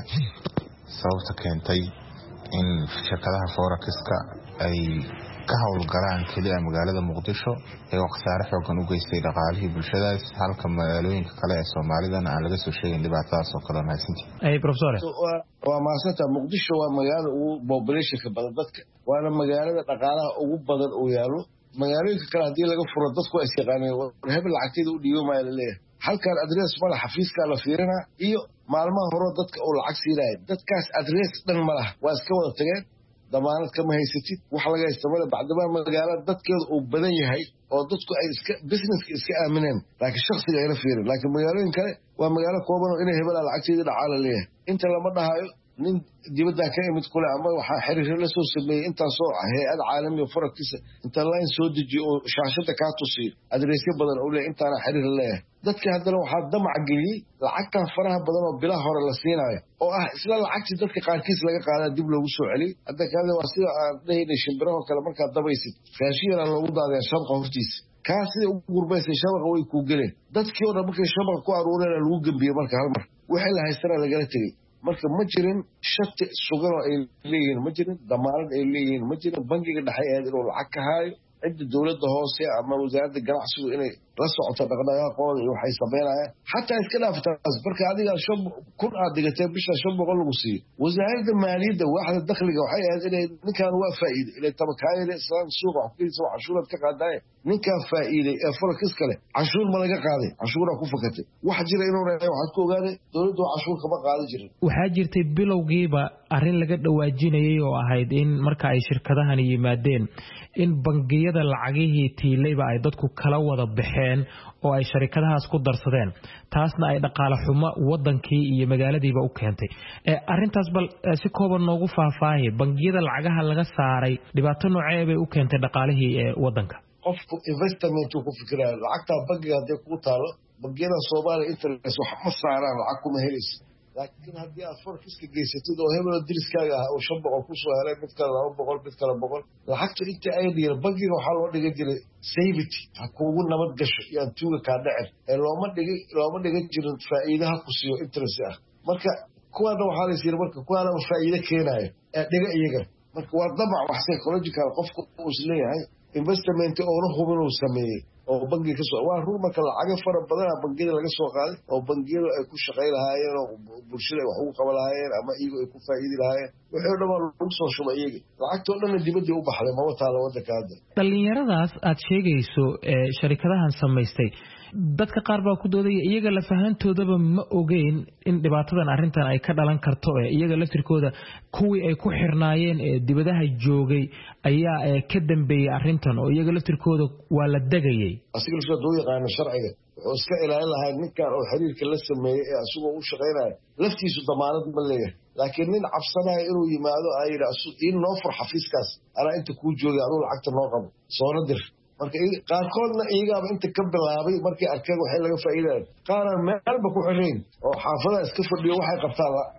[SPEAKER 12] sababta keentay in shirkadaha forex-ka ay ka howlgalaan kaliya magaalada Muqdisho ee waqtiyaar xoogan u geystay dhaqaalihii bulshadaas halka magaalooyinka kale ee Soomaalidan aan laga soo sheegin dhibaatadaas oo kale maasintii
[SPEAKER 10] ay professor
[SPEAKER 4] waa maasanta Muqdisho waa magaalada ugu population ka badan dadka waana magaalada dhaqaalaha ugu badan oo yaalo magaalooyinka kale hadii laga furo dadku ay yaqaaneen hebel lacagteeda u dhiibo ma leeyahay halkan address mala xafiiska la fiirina iyo maalmaha hore dadka oo lacag siinay dadkaas address dhan ma laha waa iska wada tageen damaanad kama haysatid wax laga isticmaalo bacdaba magaalada dadkeedu uu badan yahay oo dadku ay iska businesska iska aamineen laakiin shakhsiga ay la fiirin laakiin magaalooyin kale waa magaalo kooban oo inay hebel lacagteeda dhacaala leeyahay inta lama dhahayo nin dibadda ka imid kule ama waxa xiriir la soo sameeyay inta soo hay'ad caalami oo forex inta line soo dejiyo oo shaashada ka tusiyo adreesyo badan oo leeyahay inta xiriir leeyahay dadka haddana waxa damac geliyay lacagta faraha badan oo bilaha hore la siinayo oo ah isla lacagti dadka qaarkiis laga qaadaa dib loogu soo celiyo hadda kale waa sida aan dhahaynay shimbiraha kale marka dabaysid raashiga loogu daadaya shabqa hortiisa kaasi ugu gurbaysay shabqa way ku galeen dadkii oo dhan markay shabqa ku aruureen lagu gambiyo marka hal mar wixii la haystana laga tagay marka ma jirin shati sugan oo ay leeyihiin ma jirin damaanad ay leeyihiin ma jirin bangiga dhexe ee inuu lacag ka haayo cidda dawladda hoose ama wasaaradda ganacsigu inay la socoto dhaqdhaqaaqooda iyo waxay sameynayaan xataa iska dhaaftaas marka adiga shan kun aad dhigatay bisha shan boqol lagu siiyo wasaaradda maaliyadda waaxda dakhliga waxay ahayd inay ninkan waa faa'iiday inay tabakaayada islaan suuqa wax kuysa cashuuraad ka qaadaaye ninkan faa'iiday ee forex kale cashuur ma laga qaaday cashuura ku fakatay wax jira inuu raacay waxaad ku ogaaday dawladdu cashuur kama qaadi jirin
[SPEAKER 10] waxaa jirtay bilowgiiba arrin laga dhawaajinayay oo ahayd in marka ay shirkadahan yimaadeen in bangiyada lacagihii tiilayba ay dadku kala wada baxeen oo ay sharikadahaas ku darsadeen taasna ay dhaqaale xumo wadankii iyo magaaladiiba u keentay ee arintaas bal si kooban noogu faahfaahay bangiyada lacagaha laga saaray dhibaato noocee bay u keentay dhaqaalihii ee wadanka
[SPEAKER 4] qofku investment ku fikiraya lacagta bangiga hadii ku taalo bangiyada Soomaaliya interest wax ma saaraan lacag kuma helayso laakiin haddii aad forex-ka geysatid oo hebel diriskaaga ah oo shan boqol ku soo helay mid kale laba boqol mid kale boqol lacagta inta ay dhigeen bangiga waxaa loo dhigan jiray safety ha kuugu nabad gasho iyo aan tuuga kaa dhacin ee looma dhigin looma dhigan jirin faa'iidaha ku siiyo interest ah marka kuwaana waxaa la yidhi marka kuwaana faa'iido keenayo ee dhiga iyaga marka waa damac wax psychological qofku uu isleeyahay investment oo la hubin uu sameeyay oo bangiga ka soo waa run marka lacag fara badan bangiyada laga soo qaaday oo bangiyada ay ku shaqeyn lahaayeen oo bulshada wax ugu qaban lahaayeen ama iyagu ay ku faa'iidi lahaayeen waxay dhamaan lagu soo shubay iyaga lacagtoo dhan dibadda u baxday ma wata la wadanka hadda
[SPEAKER 10] dhalinyaradaas aad sheegayso ee sharikadahan samaystay dadka qaar baa ku doodaya iyaga la fahantoodaba ma ogeyn in dhibaatadan arrintan ay ka dhalan karto ee iyaga laftirkooda kuwii ay ku xirnaayeen ee dibadaha joogay ayaa ka dambeeyay arrintan oo iyaga laftirkooda waa la dagayay
[SPEAKER 4] asiga soo doo yaqaan sharciga oo iska ilaalin lahayd ninkan oo xiriirka la sameeyay ee asagoo u shaqeynaya laftiisu damaanad ma leeyahay laakiin nin cabsanaya inuu yimaado ay yiraahdo in noo fur xafiiskaas ana inta ku joogay adoo lacagta noo qabo soo nadir marka qaarkoodna iyaga inta ka bilaabay markii arkeen waxay laga faa'iideeyay qaaran meelba ku xireen oo xaafada iska fadhiyo waxay qabtaan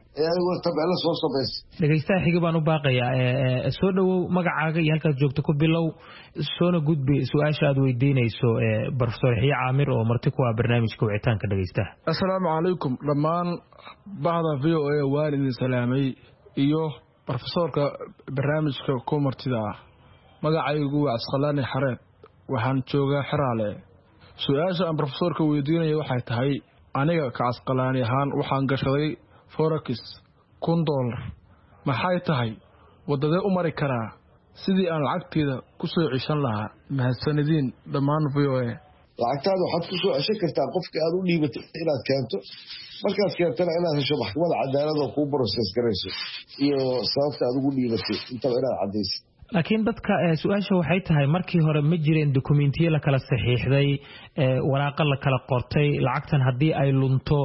[SPEAKER 4] ee ayagoo tabeelo soo samaysa.
[SPEAKER 10] dhegaystaha xiga baan u baaqayaa soo dhawow magacaaga iyo halkaad joogto ku bilow soona gudbi su-aasha aad weydiinayso Professor Xiya Caamir oo marti ku ah barnaamijka wicitaanka dhegaystaha.
[SPEAKER 13] Assalaamu calaykum dhammaan bahda V O A waan idin salaamay iyo professorka barnaamijka ku martida ah. magacaygu waa Asqalaani Xareed waxaan joogaa Xiraale. su-aasha aan professorka weydiinayo waxay tahay aniga ka Asqalaani ahaan waxaan gashaday forex kun dollar maxay tahay wadada u mari karaa sidii aan lacagteeda ku soo cishan lahaa mahadsanidin dhammaan V O A.
[SPEAKER 4] lacagtaada waxaad ku soo ceshan kartaa qofka aad u dhiibatay inaad keento markaad keentana inaad hesho maxkamadda cadaaladda oo kuu process garayso iyo sababta aad ugu dhiibatay intaba inaad caddaysid.
[SPEAKER 10] laakiin dadka su-aasha waxay tahay markii hore ma jireen dokumentiyo la kala saxiixday waraaqa la kala qortay lacagtan haddii ay lunto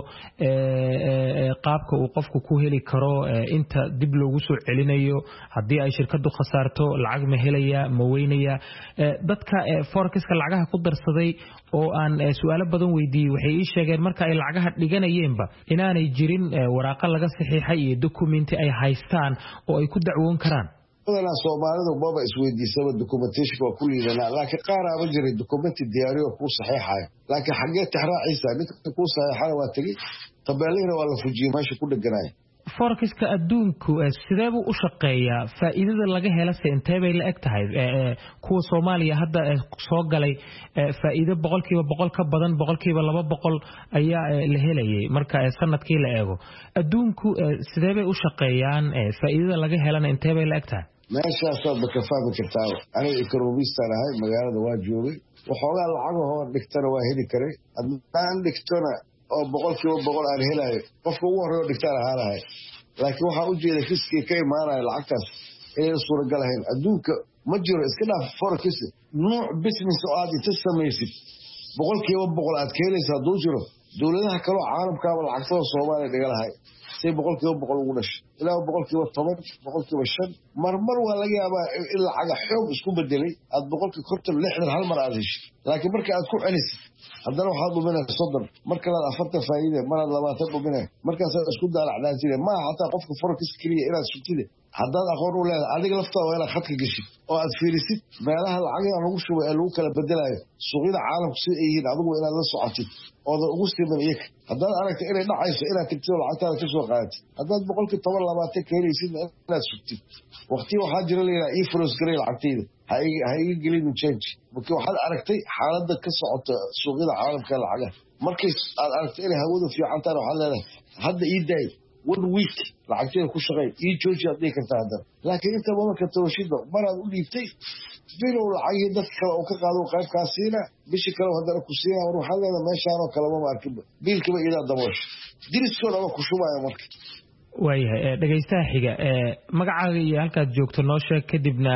[SPEAKER 10] qaabka uu qofku ku heli karo inta dib loogu soo celinayo haddii ay shirkadu khasaarto lacag ma helaya ma weynaya dadka forex-ka lacagaha ku darsaday oo aan su'aalo badan weydiiyey waxay ii sheegeen marka ay lacagaha dhiganayeenba inaanay jirin waraaqa laga saxiixay iyo dokumenti ay haystaan oo ay ku dacwoon karaan.
[SPEAKER 4] badanaa Soomaalidu baba isweydiisaba documentation waa ku liidanaa laakiin qaar aaba jiray documenti diyaariyo ku saxiixaya laakiin xagee taxraaciisa ninka ku saxiixana waa tagi tabeelina waa la fujiyay meesha ku dhaganay.
[SPEAKER 10] forex-ka adduunku sidee buu u shaqeeyaa faa'iidada laga helay intee bay la eg tahay kuwa Soomaaliya hadda soo galay faa'iido boqolkiiba boqol ka badan boqolkiiba laba boqol ayaa la helayay marka sanadkii la eego adduunku sidee bay u shaqeeyaan faa'iidada laga helana intee bay la eg tahay.
[SPEAKER 4] meeshaasaad ba ka fahmi kartaa aniga economistan ahay magaalada waa joogay waxoogaa lacagahoo dhigtana waa heli karay haddaan dhigtona oo boqolkiiba boqol aan helayo qofka ugu horreeyo dhigtaan ahaanahay laakiin waxaa u jeeda riskii ka imaanaya lacagtaas inayna suuragal ahayn adduunka ma jiro iska dhaaf forex nuuc business oo aad inta samaysid boqolkiiba boqol aad ka helaysa hadduu jiro dowladaha kaloo caalamkaaba lacagtada Soomaaliya dhiga lahay say boqolkiiba boqol ugu dhashay ilaa boqolkiiba toban boqolkiiba shan marmar waa laga yaabaa in lacaga xoog isku bedelay aad boqolkiiba konton lixdan hal mar aad heshay laakiin marka aad ku celisid haddana waxaad dhuminaysa soddon marka laad afartan faa'iide maraad labaatan dhuminay markaasaad isku daalacdaantide maaha xataa qofka forex keliya inaad sugtide haddaad aqoon u leedahay adiga laftaada waa inaad khadka geshid oo aad fiirisid meelaha lacagaha lagu shubay ee lagu kala bedelayo suuqyada caalamku sida ay yihiin adigu inaad la socotid oodan ugu siman iyaga haddaad aragta inay dhacayso inaad tigtid oo lacagtaada ka soo qaadatid haddaad boqolkii toban labaatan ka helaysidna inaad sugtid waqtiga waxaa jira layidhaha ii froos garay lacagtayda ha iga gelin change marka waxaad aragtay xaaladda ka socota suuqyada caalamka lacagaha markay aad aragtay inay hawadu fiican tahay waxaad leedahay hadda ii daay one week lacagteeda ku shaqeey ii jooji aad dhihi kartaa haddana laakiin inta badanka tawashida maraad u dhiibtay bilow lacagii dadka kale oo ka qaado qaybkaa siina bishi kale haddana ku siina war waxaad leedahay meeshaanoo kaleba ma arkinba biilkiba idaa daboosha diriskoodaba ku shubaya marka.
[SPEAKER 10] waayahay dhegaystaha xiga magacaaga iyo halkaad joogto noo sheeg kadibna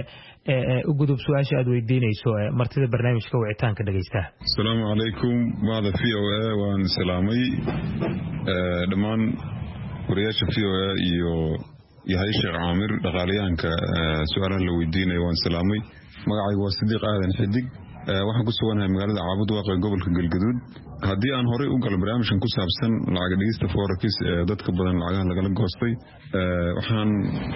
[SPEAKER 10] u gudub su-aasha aad weydiinayso martida barnaamijka wicitaanka dhegaystaha.
[SPEAKER 14] asalaamu calaykum bahda V O A waan salaamay dhammaan wariyaasha V O A iyo yahay Sheekh Caamir dhaqaalayaanka su-aalaha la weydiinayo waan salaamay magacaygu waa Sidiiq Aadan Xidig waxaan ku suganahay magaalada Caabud Waaqi gobolka Galgaduud haddii aan horey u galo barnaamijkan ku saabsan lacag dhigista forex ee dadka badan lacagaha lagala goostay waxaan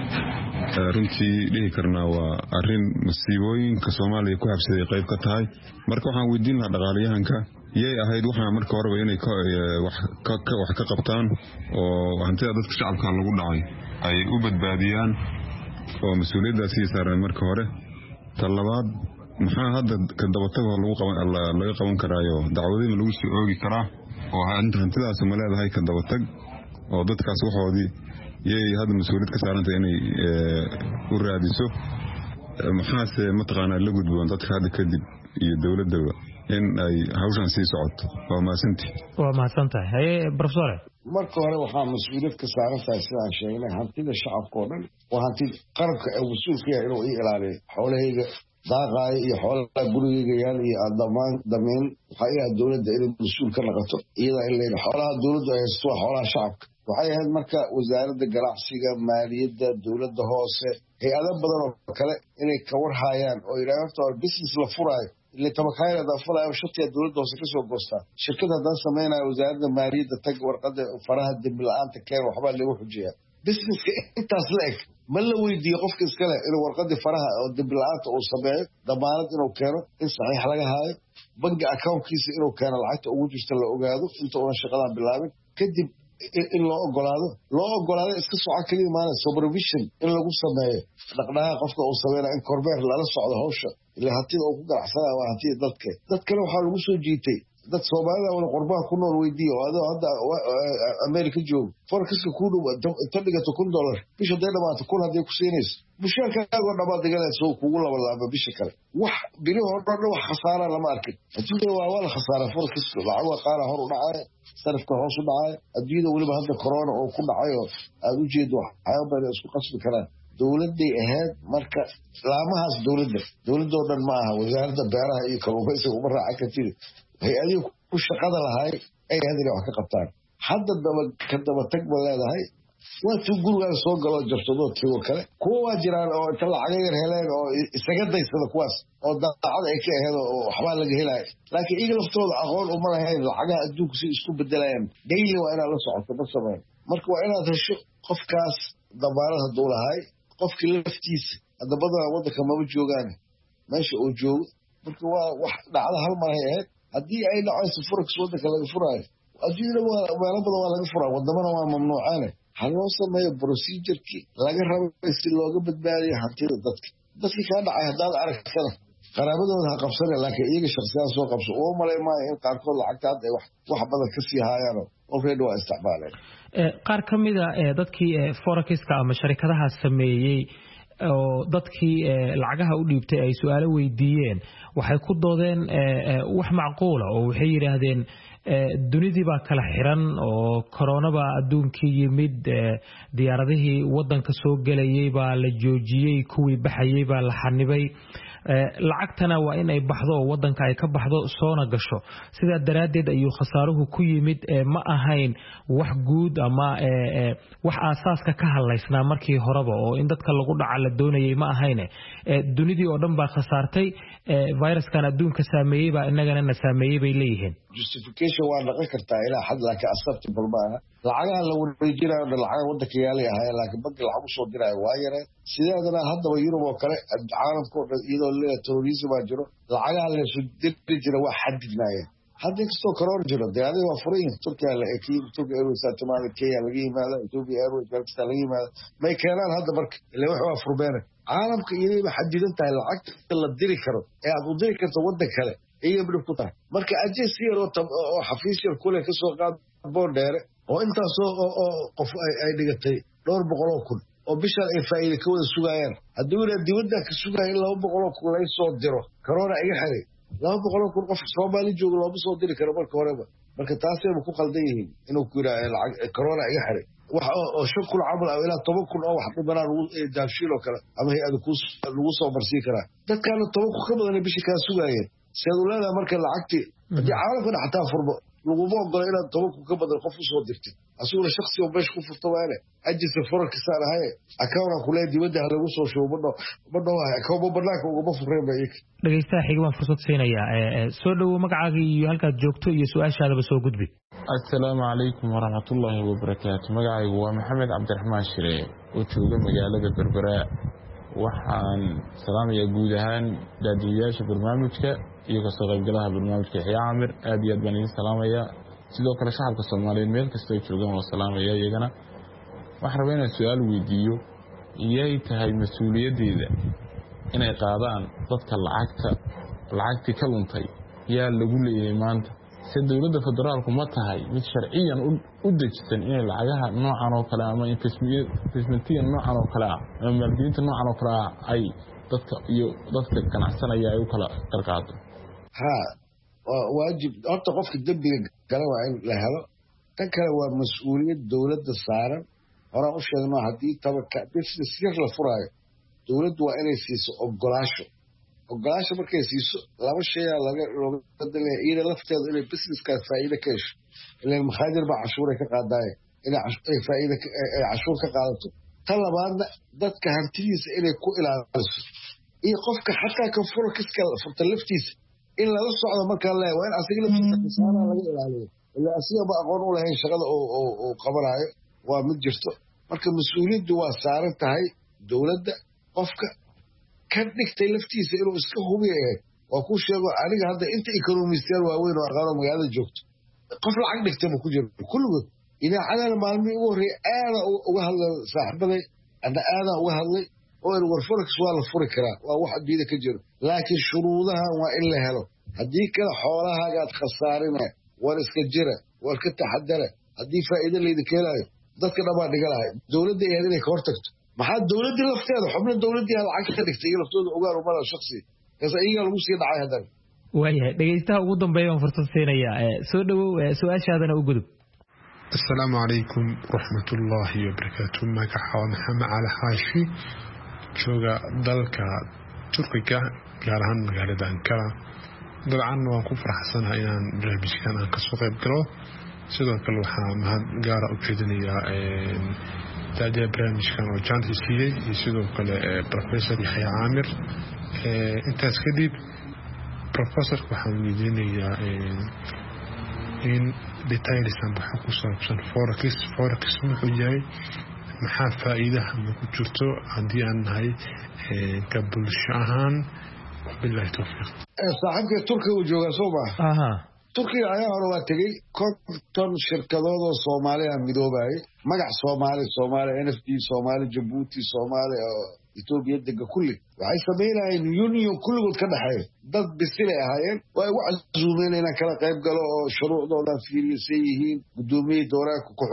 [SPEAKER 14] runtii dhihi karnaa waa arrin masiibooyinka Soomaaliya ku habsaday qayb ka tahay marka waxaan weydiin lahaa dhaqaalayahanka yay ahayd waxaan marka horeba inay wax ka qabtaan oo hantida dadka shacabka lagu dhacay ay u badbaadiyaan oo mas'uuliyaddaasi saaran marka hore talabaad maxaa hadda ka dabataga lagu qaban laga qaban karaayo dacwadeyna lagu soo oogi karaa oo hantidaas ma leedahay ka dabatag oo dadkaas waxoodii yay hadda mas'uuliyad ka saarantay inay u raadiso maxaase mataqaanaa la gudboon dadka hadda kadib iyo dowladaba in ay hawshan sii socoto waa mahadsantii.
[SPEAKER 10] waa mahadsantahay haye professor
[SPEAKER 4] marka hore waxaa mas'uuliyad ka saaran tahay sidaan sheegnay hantida shacabka oo dhan waa hantida qarabka ee mas-uulka yahay inuu ii ilaaliyo xoolahayga daaqaaya iyo xoolaha gurigayga yaal iyo dhammaan damiin waxaa ilaha dowladda inay mas-uul ka noqoto iyadaa in layidhi xoolaha dowladdu ay haysto waa xoolaha shacabka waxay ahayd marka wasaaradda ganacsiga maaliyadda dowladda hoose hay-ado badan oo kale inay ka warhaayaan oo yidhahdaan horta business la furaayo اللي تبقى هذا فلا وشتى الدولة وسكسو قصة شركة هذا سمينا وزارة المالية تك ورقد فرها الدم الآن تكير وحبال اللي وحجيها بس أنت أصلك ما اللي ويدي يقفك إسكاله إنه ورقد فرها الدم الآن أو سبعة ضمانة إنه كانوا إن صحيح لها هاي بنجي أكاون كيس إنه كان العت أوجد يشتغل أوجاده أنت أول شغلان بالله كدي إن لا أقول هذا لا أقول هذا إسكسو عكلي معنا سوبرفيشن إن لو قصة ما نقناها قفك أو سبعة إن كوربير لا نص على هوشة اللي هتيجي أو كذا حسنا وهتيجي ضدك ضدك لو حلو مسوي جيتي ضد صوماليا ولا قربان كنا الويديو هذا هذا أمريكا جو فركس كله تبقى تكون دولار بيش ده لما تكون هذه كوسينيس مش كان كأقول نبات دجاج سوق كولا ولا بيشكل وح بينه هرب وح خسارة لماركت أجيله ولا خسارة فركس العوا قارة هرب معاه صرف كهوس معاه أجيله ولا بهذا كورونا أو كل عيو أجيله حياة بين سوق قصب كلام دولتي أهاد مركز لا ما هاش دولتنا دولة دولة معها وزارة البيارة هي كروبيس ومرة عكتير هي أدي كل شقة لهاي أي هذه اللي وحكي قطار حتى لما كده ما تقبل هاي وتقول على سوق الله جرتدوت في وكله كوا جيران أو طلع عليه هلال أو استجد يصير كواس أو ده على إيك هذا وحوال لقى هلال لكن إيه الافتراض أقول أمر هاي الحاجة أدوك سي أسلوب بالدلائم جاي وأنا على صعود بس ما مركو أنا هذا الشيء قف كاس ضبارة الدولة هاي قف كل فتيس هذا بدر وضع كما بتجوجانه ماشي أوجو مركو واحد على هالما هي هدي أي نوع سفرك سودا كلا فراي أجي له ولا بدو ولا فراي وضمنا ما ممنوعانه هنوصل ما بروسيجر كي لقى رب يصير لوجو بدبالي حتى ضدك بس كان عهدان عرف سنة قرابته ده قبصنا لكن يجي شخصيا سوق قبص أو ما ما ينقل كل عقد واحد واحد بدل كسي هاي أنا أوفيد واستعماله
[SPEAKER 10] qaar ka mid ah dadkii forex-ka ama sharikadaha sameeyay oo dadkii lacagaha u dhiibtay ay su'aalo weydiiyeen waxay ku doodeen wax macquul ah oo waxay yiraahdeen dunidii baa kala xiran oo corona ba adduunkii yimid diyaaradihii wadanka soo galayay baa la joojiyay kuwii baxayay baa la xanibay lacagtana waa in ay baxdo oo wadanka ay ka baxdo soona gasho sida daraadeed ayuu khasaaruhu ku yimid ma ahayn wax guud ama wax aasaaska ka halaysnaa markii horeba oo in dadka lagu dhaca la doonayay ma ahayn dunidii oo dhan baa khasaartay viruskan adduunka saameeyay baa inagana na saameeyay bay leeyihiin
[SPEAKER 4] justification waa dhaqan kartaa ilaa xad laakiin acceptable maaha lacagaha la wareejinayo lacagaha wadanka yaali ahaa laakiin bangi lacag u soo diraayo waa yareen sideedana haddaba Yurub oo kale caalamka oo dhan iyadoo le terrorism baa jiro lacagaha la soo diri jira waa xadidnaayeen hadda kastoo corona jiro deegaanada waa furan Turkiga la ekiin Turkiga Airways Soomaaliya Kenya laga yimaado Ethiopia Airways Pakistan laga yimaado may keenaan hadda marka ilaa wax waa furbeena caalamka inay xadidan tahay lacagta la diri karo ee aad u diri karto wadan kale iyo bilib ku tahay marka agency oo xafiisyada kule ka soo qaad border oo intaas oo qof ay dhigatay dhowr boqol oo kun oo bishan ay faa'iido ka wada sugayaan haddii uu dibadda ka sugay laba boqol oo kun la soo diro corona iga xiray laba boqol oo kun qof Soomaali joogo laba soo diri karo marka horeba marka taas ay ku qaldan yihiin inuu ku yiraahdo lacag corona iga xiray waxa oo shaqul camal ah ilaa toban kun oo wax dhibanaa lagu daafshiil oo kale ama hay aad ku lagu soo marsiin karaa dadkan toban kun ka badan bishi ka sugayeen سيدولنا مركز العقدي دي عارفين حتى فربا لغوبا قال إلى طبق كبد القف وصوت دكتي أسول شخصي وبيش كوف الطوالة أجلس الفرق كسر هاي أكون كلها دي ودها على وصل شو بدنا بدنا أكون بدناك وقبض فريم بيك.
[SPEAKER 10] dhegeystaha xiga waan fursad siinayaa soo dhawo magacaaga iyo halkaad joogto iyo su'aashaadaba soo gudbi.
[SPEAKER 11] Assalaamu calaykum waraxmatullaahi wabarakaatu. magacaygu waa Maxamed Cabdiraxmaan Shire oo jooga magaalada Berbera. waxaan salaamayaa guud ahaan daadiyaasha barnaamijka iyo ka soo qaybgalaha barnaamijka Yaxya Camir aad iyo aad baan idin salaamayaa sidoo kale shacabka Soomaaliyeed meel kasta ay joogaan waa salaamayaa iyagana waxaan rabaa inaan su'aal weydiiyo iyay tahay mas'uuliyadeeda inay qaadaan dadka lacagta lacagti ka luntay yaa lagu leeyahay maanta si dawladda federaalku ma tahay mid sharciyan u dejisan in lacagaha noocan oo kale ama investmentiga noocan oo kale ah ama maalgelinta noocan oo kale ah ay dadka iyo dadka ganacsanaya ay u kala qarqaato
[SPEAKER 4] ha waajib horta qofka dambiga gala waa in la helo tan kale waa mas'uuliyad dawladda saaran hore u sheegnaa haddii tabaka business yar la furaayo dawladdu waa inay siiso ogolaasho ogolaasho markay siiso laba shay laga looga dalay iyada lafteeda inay businesska faa'iido ka hesho ilaa maxaadir ba cashuur ka qaadaay inay faa'iido cashuur ka qaadato tan labaadna dadka hantidiisa inay ku ilaaliso iyo qofka xataa ka furo kiska furta laftiisa in lala socdo markaa le waa in asiga laftiisa khasaaraha laga ilaaliyo ilaa asiga ba aqoon u lahayn shaqada uu qabanaayo waa mid jirto marka mas-uuliyaddu waa saaran tahay dowladda qofka ka dhigtay laftiisa inuu iska hubiya ahayd waa kuu sheego aniga hadda inta economistayaal waaweyn oo aqaano magaalada joogto qof lacag dhigtaba ku jiro kulligood idaacadana maalmihii ugu horreeyay aada uga hadlay saaxiibaday ana aadaan uga hadlay oo in war forex waa la furi karaa waa wax adduunyada ka jiro laakiin shuruudahan waa in la helo haddii kale xoolahaagaad khasaarina war iska jira war ka taxadara haddii faa'iido laydinka helaayo dadka dhabaa dhiga lahay dowladda ay inay ka hortagto maxaa dowladdii lafteeda xubno dowladdii lacag ka dhigtay iyo laftooda ogaan umada shaksi kaas iyagaa lagu sii dhacay haddana
[SPEAKER 10] waayahay dhegaystaha ugu dambeeya waan fursad siinayaa soo dhawow su-aashaadana u gudub
[SPEAKER 15] asalaamu calaykum waraxmatullaahi wabarakaatu magaca maxamed cali xaashi jooga dalka turkiga gaar ahaan magaalada ankara dabcan waan ku faraxsanahay inaan barnaamijkan aan kasoo qayb galo sidoo kale waxaa mahad gaara u jeedinayaa daadiya barnaamijkan oo jaanta siiyey iyo sidoo kale professor yaxya caamir intaas kadib professorka waxaan weydiinayaa in detailsan waxa ku saabsan forex forex muxuu yahay maxaa faa'iidaha ku jirto haddii aan nahay ka bulsho ahaan billahi tawfiiq
[SPEAKER 4] saaxiibka turkiga uu joogaa soo maaha turkiga ayaa hore waa tegey konton shirkadood oo soomaaliya midoobayay magac soomaali soomaali n f d soomaali jabuuti soomaali oo etoobiya dega kulli waxay samaynayeen union kulligood ka dhexeeya dad bisilay ahaayeen waa igu casuumeen inaan kala qayb galo oo shuruucdoodan fiiriyasay yihiin guddoomiyey dooraanka